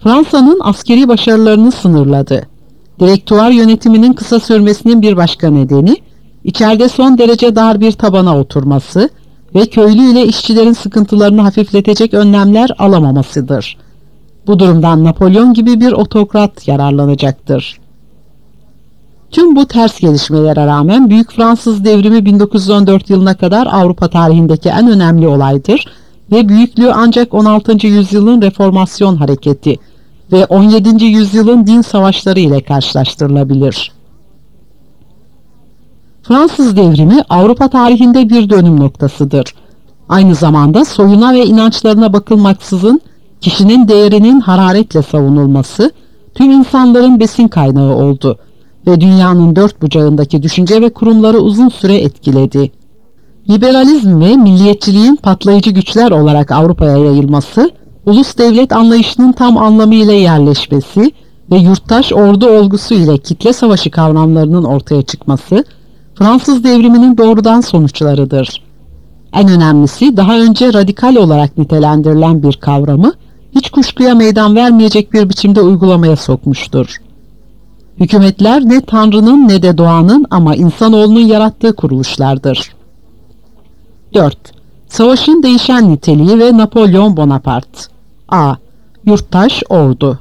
Fransa'nın askeri başarılarını sınırladı. Direktüar yönetiminin kısa sürmesinin bir başka nedeni, içeride son derece dar bir tabana oturması ve köylü ile işçilerin sıkıntılarını hafifletecek önlemler alamamasıdır. Bu durumdan Napolyon gibi bir otokrat yararlanacaktır. Tüm bu ters gelişmelere rağmen Büyük Fransız Devrimi 1914 yılına kadar Avrupa tarihindeki en önemli olaydır ve büyüklüğü ancak 16. yüzyılın Reformasyon hareketi ve 17. yüzyılın din savaşları ile karşılaştırılabilir. Fransız Devrimi Avrupa tarihinde bir dönüm noktasıdır. Aynı zamanda soyuna ve inançlarına bakılmaksızın kişinin değerinin hararetle savunulması tüm insanların besin kaynağı oldu ve dünyanın dört bucağındaki düşünce ve kurumları uzun süre etkiledi. Liberalizm ve milliyetçiliğin patlayıcı güçler olarak Avrupa'ya yayılması, ulus devlet anlayışının tam anlamıyla yerleşmesi ve yurttaş ordu olgusu ile kitle savaşı kavramlarının ortaya çıkması, Fransız devriminin doğrudan sonuçlarıdır. En önemlisi daha önce radikal olarak nitelendirilen bir kavramı hiç kuşkuya meydan vermeyecek bir biçimde uygulamaya sokmuştur. Hükümetler ne Tanrı'nın ne de doğanın ama insanoğlunun yarattığı kuruluşlardır. 4. Savaşın değişen niteliği ve Napolyon Bonaparte. A. Yurttaş ordu.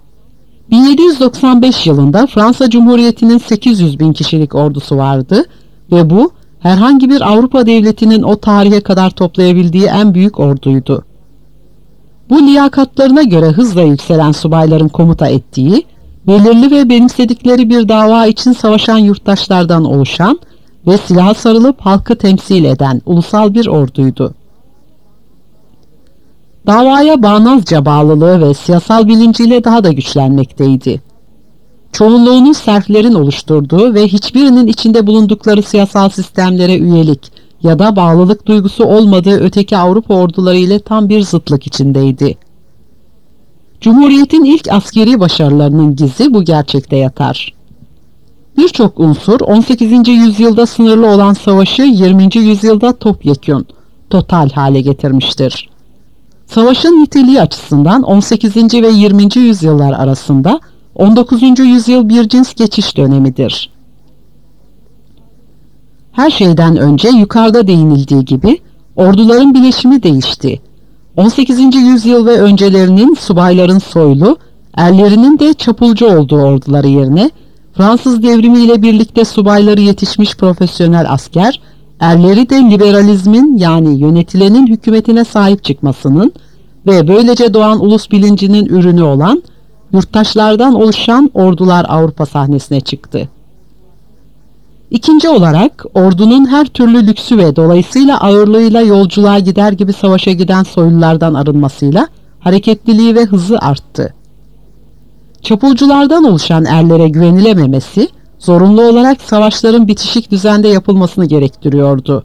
1795 yılında Fransa Cumhuriyeti'nin 800 bin kişilik ordusu vardı ve bu herhangi bir Avrupa devletinin o tarihe kadar toplayabildiği en büyük orduydu. Bu liyakatlarına göre hızla yükselen subayların komuta ettiği, belirli ve benimsedikleri bir dava için savaşan yurttaşlardan oluşan ve silaha sarılıp halkı temsil eden ulusal bir orduydu. Davaya bağnazca bağlılığı ve siyasal bilinciyle daha da güçlenmekteydi. Çoğunluğunu serflerin oluşturduğu ve hiçbirinin içinde bulundukları siyasal sistemlere üyelik ya da bağlılık duygusu olmadığı öteki Avrupa orduları ile tam bir zıtlık içindeydi. Cumhuriyetin ilk askeri başarılarının gizi bu gerçekte yatar. Birçok unsur 18. yüzyılda sınırlı olan savaşı 20. yüzyılda topyekün, total hale getirmiştir. Savaşın niteliği açısından 18. ve 20. yüzyıllar arasında 19. yüzyıl bir cins geçiş dönemidir. Her şeyden önce yukarıda değinildiği gibi orduların bileşimi değişti. 18. yüzyıl ve öncelerinin subayların soylu, erlerinin de çapulcu olduğu orduları yerine Fransız devrimi ile birlikte subayları yetişmiş profesyonel asker, erleri de liberalizmin yani yönetilenin hükümetine sahip çıkmasının ve böylece doğan ulus bilincinin ürünü olan yurttaşlardan oluşan ordular Avrupa sahnesine çıktı. İkinci olarak ordunun her türlü lüksü ve dolayısıyla ağırlığıyla yolculuğa gider gibi savaşa giden soylulardan arınmasıyla hareketliliği ve hızı arttı. Çapulculardan oluşan erlere güvenilememesi, zorunlu olarak savaşların bitişik düzende yapılmasını gerektiriyordu.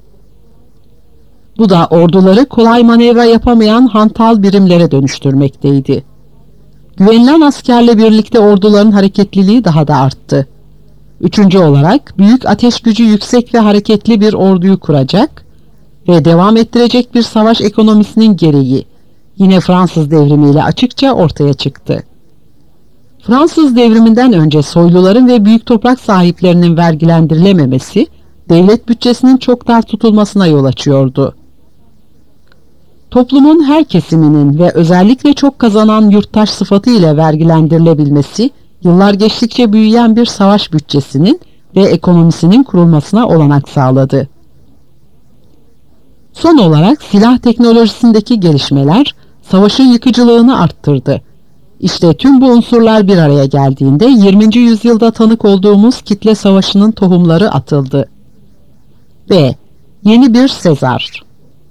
Bu da orduları kolay manevra yapamayan hantal birimlere dönüştürmekteydi. Güvenilen askerle birlikte orduların hareketliliği daha da arttı. Üçüncü olarak büyük ateş gücü yüksek ve hareketli bir orduyu kuracak ve devam ettirecek bir savaş ekonomisinin gereği yine Fransız devrimiyle açıkça ortaya çıktı. Fransız devriminden önce soyluların ve büyük toprak sahiplerinin vergilendirilememesi, devlet bütçesinin çok dar tutulmasına yol açıyordu. Toplumun her kesiminin ve özellikle çok kazanan yurttaş sıfatı ile vergilendirilebilmesi, yıllar geçtikçe büyüyen bir savaş bütçesinin ve ekonomisinin kurulmasına olanak sağladı. Son olarak silah teknolojisindeki gelişmeler, savaşın yıkıcılığını arttırdı. İşte tüm bu unsurlar bir araya geldiğinde 20. yüzyılda tanık olduğumuz kitle savaşının tohumları atıldı. B. Yeni bir Sezar.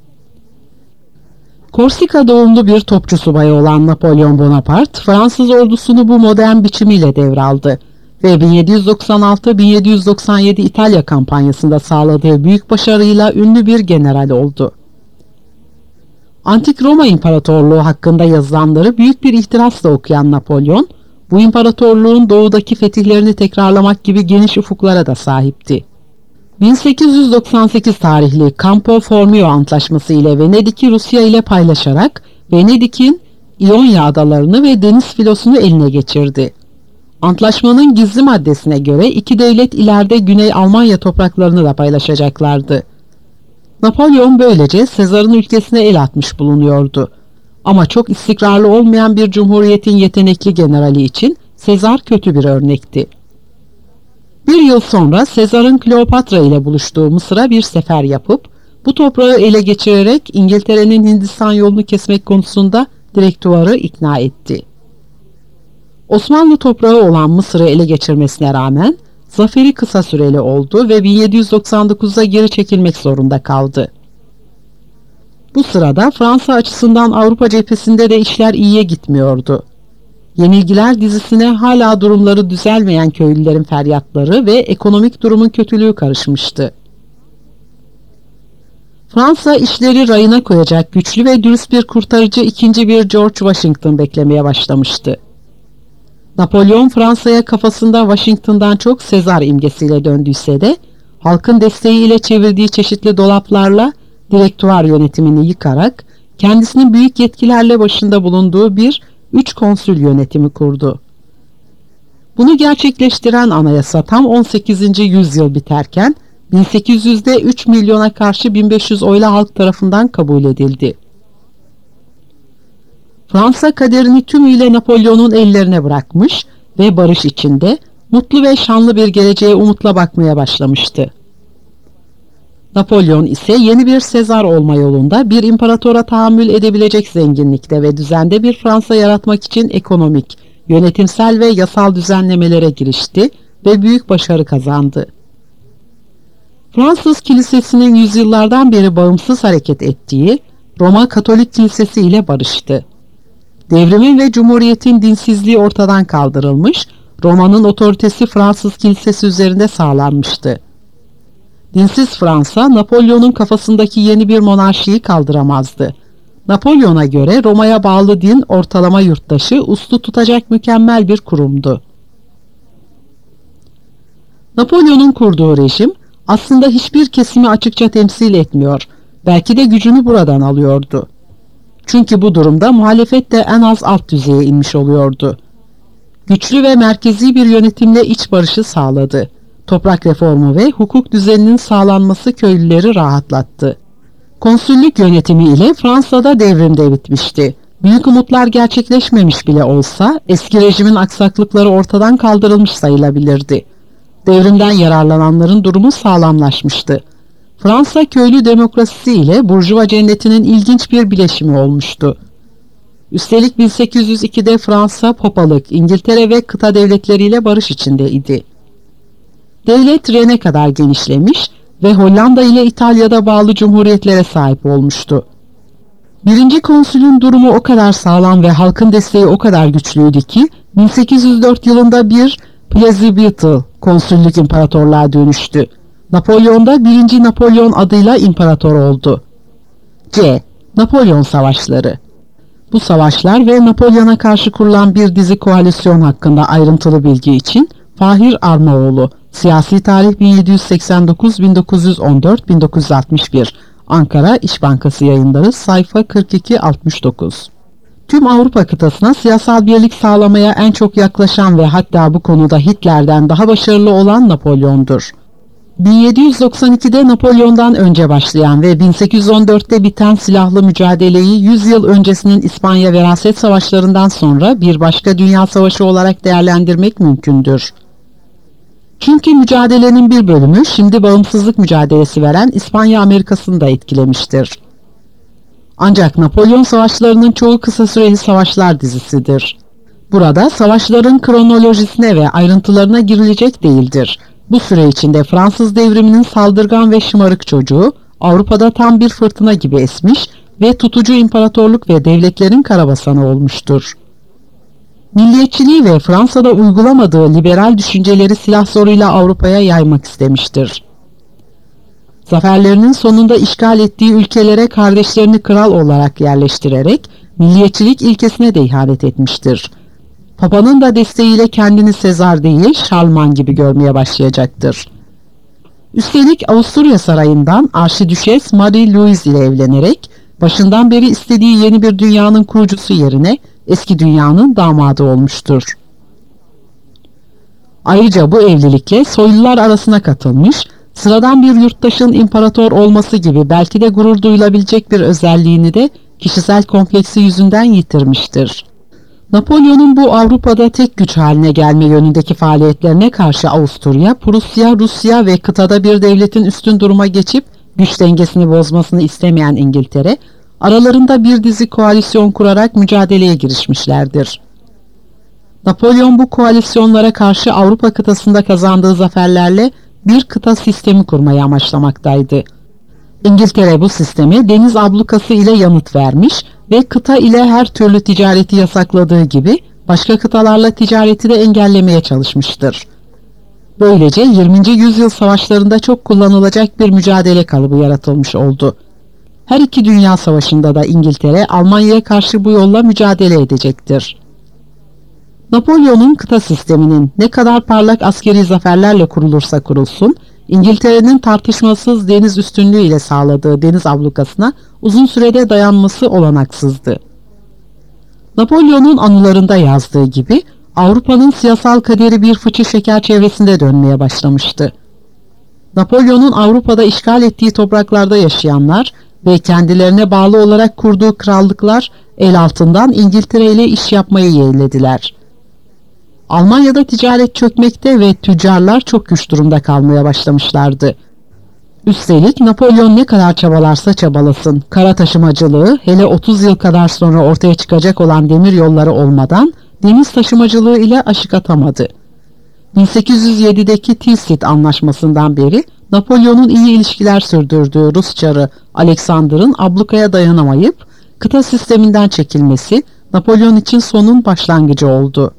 Korsika doğumlu bir topçu subayı olan Napolyon Bonaparte, Fransız ordusunu bu modern biçimiyle devraldı ve 1796-1797 İtalya kampanyasında sağladığı büyük başarıyla ünlü bir general oldu. Antik Roma İmparatorluğu hakkında yazılanları büyük bir ihtirasla okuyan Napolyon, bu imparatorluğun doğudaki fetihlerini tekrarlamak gibi geniş ufuklara da sahipti. 1898 tarihli Campo Formio Antlaşması ile Venedik'i Rusya ile paylaşarak Venedik'in İonya adalarını ve deniz filosunu eline geçirdi. Antlaşmanın gizli maddesine göre iki devlet ileride Güney Almanya topraklarını da paylaşacaklardı. Napolyon böylece Sezar'ın ülkesine el atmış bulunuyordu. Ama çok istikrarlı olmayan bir cumhuriyetin yetenekli generali için Sezar kötü bir örnekti. Bir yıl sonra Sezar'ın Kleopatra ile buluştuğu Mısır'a bir sefer yapıp bu toprağı ele geçirerek İngiltere'nin Hindistan yolunu kesmek konusunda Direktuvar'ı ikna etti. Osmanlı toprağı olan Mısır'ı ele geçirmesine rağmen zaferi kısa süreli oldu ve 1799'da geri çekilmek zorunda kaldı. Bu sırada Fransa açısından Avrupa cephesinde de işler iyiye gitmiyordu. Yenilgiler dizisine hala durumları düzelmeyen köylülerin feryatları ve ekonomik durumun kötülüğü karışmıştı. Fransa işleri rayına koyacak güçlü ve dürüst bir kurtarıcı ikinci bir George Washington beklemeye başlamıştı. Napolyon Fransa'ya kafasında Washington'dan çok Sezar imgesiyle döndüyse de halkın desteğiyle çevirdiği çeşitli dolaplarla direktuvar yönetimini yıkarak kendisinin büyük yetkilerle başında bulunduğu bir 3 konsül yönetimi kurdu. Bunu gerçekleştiren anayasa tam 18. yüzyıl biterken 1800'de 3 milyona karşı 1500 oyla halk tarafından kabul edildi. Fransa kaderini tümüyle Napolyon'un ellerine bırakmış ve barış içinde mutlu ve şanlı bir geleceğe umutla bakmaya başlamıştı. Napolyon ise yeni bir Sezar olma yolunda bir imparatora tahammül edebilecek zenginlikte ve düzende bir Fransa yaratmak için ekonomik, yönetimsel ve yasal düzenlemelere girişti ve büyük başarı kazandı. Fransız Kilisesi'nin yüzyıllardan beri bağımsız hareket ettiği Roma Katolik Kilisesi ile barıştı. Devrimin ve Cumhuriyet'in dinsizliği ortadan kaldırılmış, Roma'nın otoritesi Fransız Kilisesi üzerinde sağlanmıştı. Dinsiz Fransa, Napolyon'un kafasındaki yeni bir monarşiyi kaldıramazdı. Napolyon'a göre Roma'ya bağlı din ortalama yurttaşı uslu tutacak mükemmel bir kurumdu. Napolyon'un kurduğu rejim aslında hiçbir kesimi açıkça temsil etmiyor, belki de gücünü buradan alıyordu. Çünkü bu durumda muhalefet de en az alt düzeye inmiş oluyordu. Güçlü ve merkezi bir yönetimle iç barışı sağladı. Toprak reformu ve hukuk düzeninin sağlanması köylüleri rahatlattı. Konsüllük yönetimi ile Fransa'da devrim de bitmişti. Büyük umutlar gerçekleşmemiş bile olsa eski rejimin aksaklıkları ortadan kaldırılmış sayılabilirdi. Devrimden yararlananların durumu sağlamlaşmıştı. Fransa köylü demokrasisi ile Burjuva cennetinin ilginç bir bileşimi olmuştu. Üstelik 1802'de Fransa, Papalık, İngiltere ve kıta devletleriyle barış içindeydi. Devlet Ren'e kadar genişlemiş ve Hollanda ile İtalya'da bağlı cumhuriyetlere sahip olmuştu. Birinci konsülün durumu o kadar sağlam ve halkın desteği o kadar güçlüydü ki 1804 yılında bir Plezibitl konsüllük imparatorluğa dönüştü. Napolyon da 1. Napolyon adıyla imparator oldu. C. Napolyon Savaşları. Bu savaşlar ve Napolyon'a karşı kurulan bir dizi koalisyon hakkında ayrıntılı bilgi için Fahir Armaoğlu, Siyasi Tarih 1789-1914-1961, Ankara İş Bankası Yayınları, sayfa 42-69. Tüm Avrupa kıtasına siyasal birlik sağlamaya en çok yaklaşan ve hatta bu konuda Hitler'den daha başarılı olan Napolyon'dur. 1792'de Napolyon'dan önce başlayan ve 1814'te biten silahlı mücadeleyi 100 yıl öncesinin İspanya veraset savaşlarından sonra bir başka dünya savaşı olarak değerlendirmek mümkündür. Çünkü mücadelenin bir bölümü şimdi bağımsızlık mücadelesi veren İspanya Amerika'sını da etkilemiştir. Ancak Napolyon savaşlarının çoğu kısa süreli savaşlar dizisidir. Burada savaşların kronolojisine ve ayrıntılarına girilecek değildir. Bu süre içinde Fransız devriminin saldırgan ve şımarık çocuğu Avrupa'da tam bir fırtına gibi esmiş ve tutucu imparatorluk ve devletlerin karabasanı olmuştur. Milliyetçiliği ve Fransa'da uygulamadığı liberal düşünceleri silah zoruyla Avrupa'ya yaymak istemiştir. Zaferlerinin sonunda işgal ettiği ülkelere kardeşlerini kral olarak yerleştirerek milliyetçilik ilkesine de ihanet etmiştir. Papa'nın da desteğiyle kendini Sezar değil, Şarlman gibi görmeye başlayacaktır. Üstelik Avusturya sarayından Arşidüşes Marie Louise ile evlenerek Başından beri istediği yeni bir dünyanın kurucusu yerine eski dünyanın damadı olmuştur. Ayrıca bu evlilikle soylular arasına katılmış, sıradan bir yurttaşın imparator olması gibi belki de gurur duyulabilecek bir özelliğini de kişisel kompleksi yüzünden yitirmiştir. Napolyon'un bu Avrupa'da tek güç haline gelme yönündeki faaliyetlerine karşı Avusturya, Prusya, Rusya ve kıtada bir devletin üstün duruma geçip güç dengesini bozmasını istemeyen İngiltere, aralarında bir dizi koalisyon kurarak mücadeleye girişmişlerdir. Napolyon bu koalisyonlara karşı Avrupa kıtasında kazandığı zaferlerle bir kıta sistemi kurmayı amaçlamaktaydı. İngiltere bu sisteme deniz ablukası ile yanıt vermiş ve kıta ile her türlü ticareti yasakladığı gibi başka kıtalarla ticareti de engellemeye çalışmıştır. Böylece 20. yüzyıl savaşlarında çok kullanılacak bir mücadele kalıbı yaratılmış oldu. Her iki dünya savaşında da İngiltere Almanya'ya karşı bu yolla mücadele edecektir. Napolyon'un kıta sisteminin ne kadar parlak askeri zaferlerle kurulursa kurulsun, İngiltere'nin tartışmasız deniz üstünlüğü ile sağladığı deniz ablukasına uzun sürede dayanması olanaksızdı. Napolyon'un anılarında yazdığı gibi Avrupa'nın siyasal kaderi bir fıçı şeker çevresinde dönmeye başlamıştı. Napolyon'un Avrupa'da işgal ettiği topraklarda yaşayanlar ve kendilerine bağlı olarak kurduğu krallıklar el altından İngiltere ile iş yapmayı yeğlediler. Almanya'da ticaret çökmekte ve tüccarlar çok güç durumda kalmaya başlamışlardı. Üstelik Napolyon ne kadar çabalarsa çabalasın, kara taşımacılığı hele 30 yıl kadar sonra ortaya çıkacak olan demir yolları olmadan deniz taşımacılığı ile aşık atamadı. 1807'deki Tilsit Anlaşması'ndan beri Napolyon'un iyi ilişkiler sürdürdüğü Rus çarı Alexander'ın ablukaya dayanamayıp kıta sisteminden çekilmesi Napolyon için sonun başlangıcı oldu.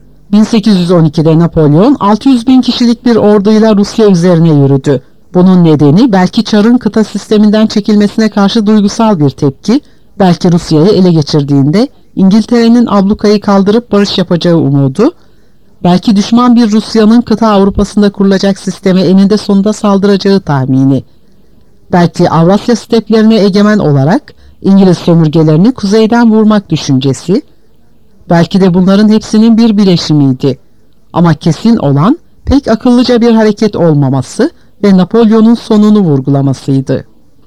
1812'de Napolyon 600 bin kişilik bir orduyla Rusya üzerine yürüdü. Bunun nedeni belki Çar'ın kıta sisteminden çekilmesine karşı duygusal bir tepki, belki Rusya'yı ele geçirdiğinde İngiltere'nin ablukayı kaldırıp barış yapacağı umudu, belki düşman bir Rusya'nın kıta Avrupa'sında kurulacak sisteme eninde sonunda saldıracağı tahmini, belki Avrasya steplerine egemen olarak İngiliz sömürgelerini kuzeyden vurmak düşüncesi, belki de bunların hepsinin bir bileşimiydi. Ama kesin olan pek akıllıca bir hareket olmaması ve Napolyon'un sonunu vurgulamasıydı.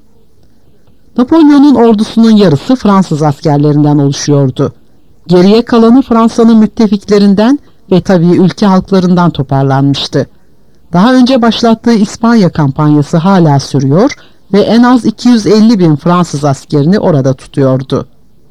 Napolyon'un ordusunun yarısı Fransız askerlerinden oluşuyordu. Geriye kalanı Fransa'nın müttefiklerinden ve tabii ülke halklarından toparlanmıştı. Daha önce başlattığı İspanya kampanyası hala sürüyor ve en az 250 bin Fransız askerini orada tutuyordu.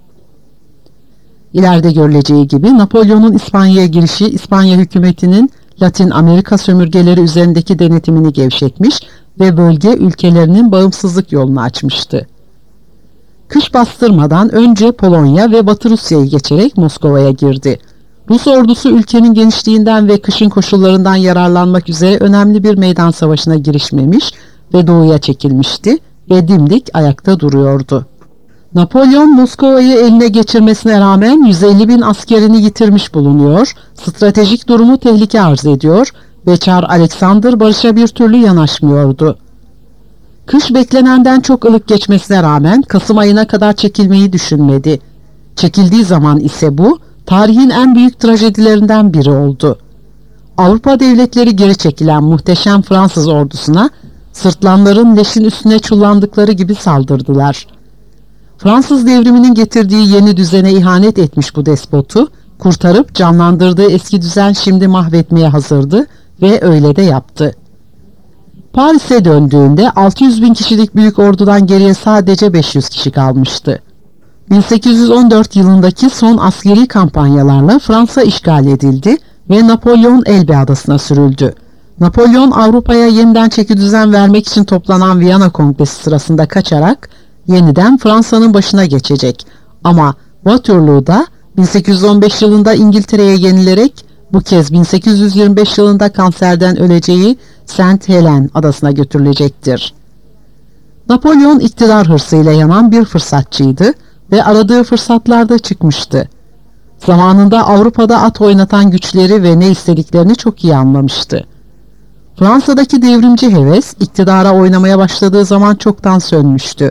İleride görüleceği gibi Napolyon'un İspanya'ya girişi İspanya hükümetinin Latin Amerika sömürgeleri üzerindeki denetimini gevşetmiş ve bölge ülkelerinin bağımsızlık yolunu açmıştı. Kış bastırmadan önce Polonya ve Batı Rusya'yı geçerek Moskova'ya girdi. Rus ordusu ülkenin genişliğinden ve kışın koşullarından yararlanmak üzere önemli bir meydan savaşına girişmemiş ve doğuya çekilmişti ve dimdik ayakta duruyordu. Napolyon Moskova'yı eline geçirmesine rağmen 150 bin askerini yitirmiş bulunuyor, stratejik durumu tehlike arz ediyor ve Çar Alexander barışa bir türlü yanaşmıyordu. Kış beklenenden çok ılık geçmesine rağmen Kasım ayına kadar çekilmeyi düşünmedi. Çekildiği zaman ise bu, tarihin en büyük trajedilerinden biri oldu. Avrupa devletleri geri çekilen muhteşem Fransız ordusuna, sırtlanların leşin üstüne çullandıkları gibi saldırdılar. Fransız devriminin getirdiği yeni düzene ihanet etmiş bu despotu, kurtarıp canlandırdığı eski düzen şimdi mahvetmeye hazırdı ve öyle de yaptı. Paris'e döndüğünde 600 bin kişilik büyük ordudan geriye sadece 500 kişi kalmıştı. 1814 yılındaki son askeri kampanyalarla Fransa işgal edildi ve Napolyon Elbe adasına sürüldü. Napolyon Avrupa'ya yeniden çekidüzen vermek için toplanan Viyana Kongresi sırasında kaçarak yeniden Fransa'nın başına geçecek. Ama Waterloo'da 1815 yılında İngiltere'ye yenilerek bu kez 1825 yılında kanserden öleceği Saint Helen adasına götürülecektir. Napolyon iktidar hırsıyla yanan bir fırsatçıydı ve aradığı fırsatlarda çıkmıştı. Zamanında Avrupa'da at oynatan güçleri ve ne istediklerini çok iyi anlamıştı. Fransa'daki devrimci heves iktidara oynamaya başladığı zaman çoktan sönmüştü.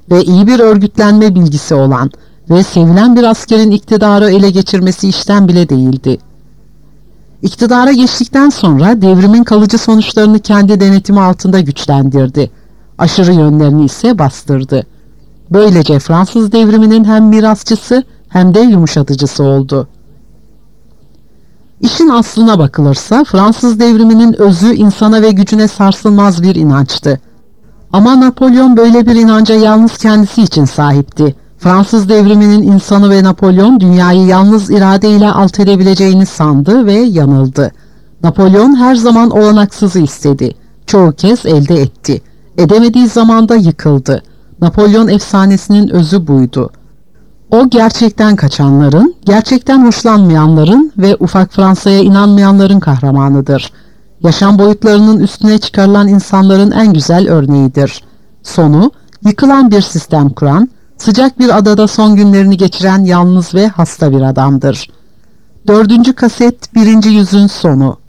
ve iyi bir örgütlenme bilgisi olan ve sevilen bir askerin iktidarı ele geçirmesi işten bile değildi. İktidara geçtikten sonra devrimin kalıcı sonuçlarını kendi denetimi altında güçlendirdi. Aşırı yönlerini ise bastırdı. Böylece Fransız devriminin hem mirasçısı hem de yumuşatıcısı oldu. İşin aslına bakılırsa Fransız devriminin özü insana ve gücüne sarsılmaz bir inançtı. Ama Napolyon böyle bir inanca yalnız kendisi için sahipti. Fransız devriminin insanı ve Napolyon dünyayı yalnız iradeyle alt edebileceğini sandı ve yanıldı. Napolyon her zaman olanaksızı istedi. Çoğu kez elde etti. Edemediği zaman da yıkıldı. Napolyon efsanesinin özü buydu. O gerçekten kaçanların, gerçekten hoşlanmayanların ve ufak Fransa'ya inanmayanların kahramanıdır. Yaşam boyutlarının üstüne çıkarılan insanların en güzel örneğidir. Sonu, yıkılan bir sistem kuran, sıcak bir adada son günlerini geçiren yalnız ve hasta bir adamdır. 4. kaset 1. yüzün sonu.